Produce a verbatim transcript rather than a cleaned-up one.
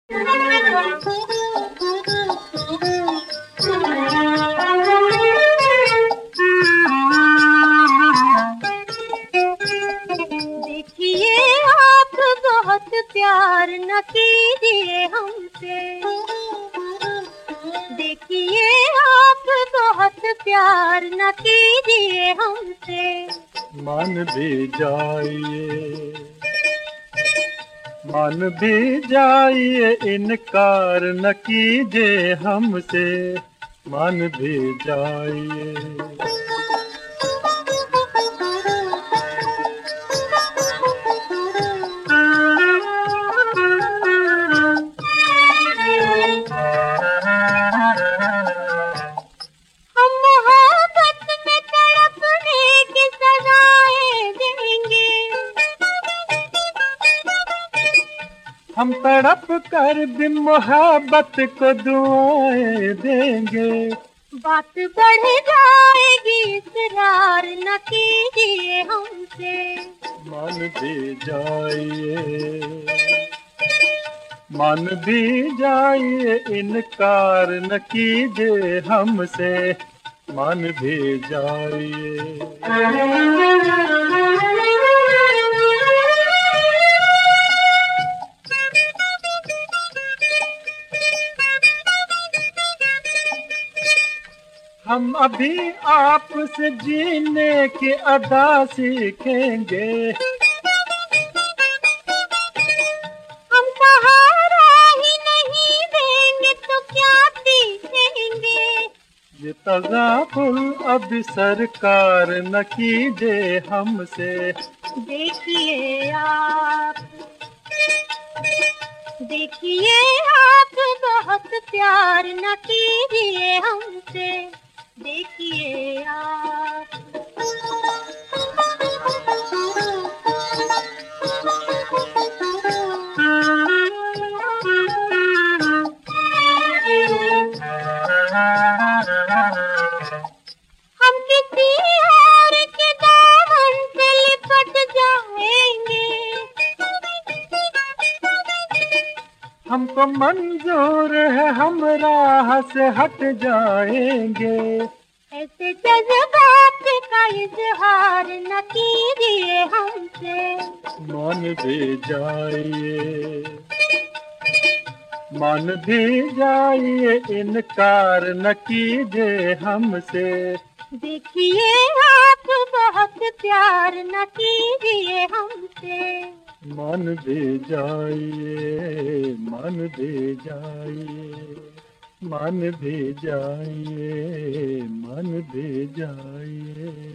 देखिए आप बहुत प्यार न कीजिए हमसे, देखिए आप बहुत प्यार न कीजिए हमसे। मान भी जाइए, मान भी जाइए, इनकार न कीजिए हमसे, मान भी जाइए। हम मोहब्बत में तड़पने की सजाएं देंगे, हम तड़प कर भी मोहब्बत को दुआएं देंगे। बात बढ़ जाएगी, इकरार न कीजिए हमसे। मान भी जाइए, मान भी जाइए, इनकार न कीजिए हमसे, मान भी जाइए। हम अभी आपसे जीने की अदा सीखेंगे, हम सहारा ही नहीं देंगे तो क्या सीखेंगे। ये तज़ाकुल अब सरकार न कीजिए हमसे। देखिए आप, देखिए आप बहुत प्यार न कीजिए हमसे, देखिए आप। हम किसी और के दामन से लिपट जाएंगे, हमको मंजूर है, हम राह से हट जाएंगे। ऐसे जज्बात का इजहार न कीजिए हमसे। मान भी जाइए, मान भी जाइए, इनकार न कीजिए हमसे। देखिए आप बहुत प्यार न कीजिए हमसे। मान भी जाइए, मान भी जाइए, मान भी जाइए, मान भी जाइए।